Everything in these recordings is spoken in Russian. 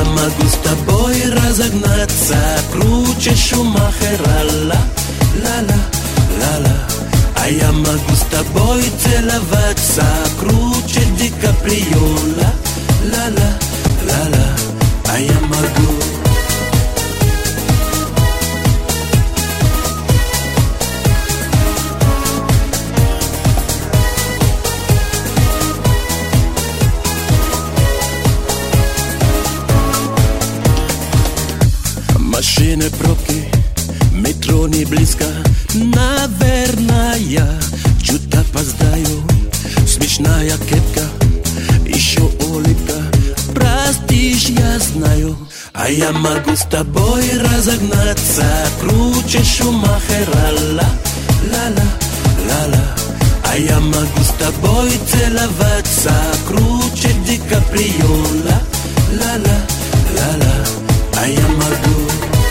я могу с тобой разогнаться круче Шумахера, ла-ла, ла-ла. А я могу с тобой целоваться круче Ди Каприо, ла-ла, ла-ла. А я могу. Машины, пробки, метро не близко. Наверное, я чуть опоздаю. Смешная кепка, еще улыбка. Простишь, я знаю. А я могу с тобой разогнаться круче Шумахера, ла-ла, ла-ла. А я могу с тобой целоваться круче Ди Каприо, ла-ла, ла-ла. А я могу.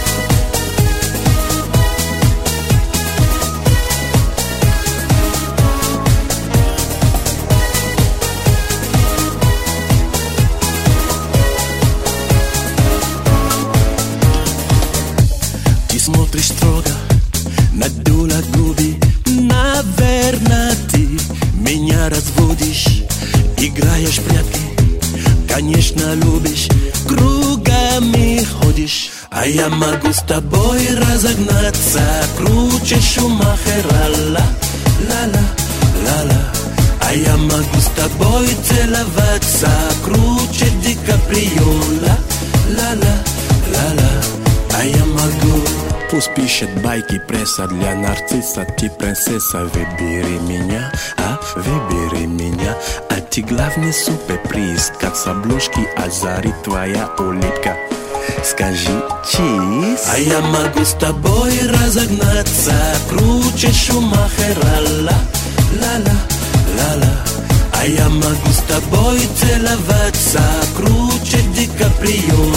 Ты смотришь строго, надула губы. Наверное, ты меня разводишь. Играешь в прятки, конечно, любишь. Кругами ходишь. А я могу с тобой разогнаться круче Шумахера, ла-ла, ла-ла. А я могу с тобой целоваться круче Ди Каприо, ла-ла, ла-ла. А я могу. Пусть пишет байки пресса для нарцисса. Ты принцесса, выбери меня, выбери меня. А ты главный суперприз, как с обложки озарит твоя улыбка. Скажи чиз. А я могу с тобой разогнаться круче Шумахера, ла-ла, ла-ла. А я могу с тобой целоваться круче Ди Каприо,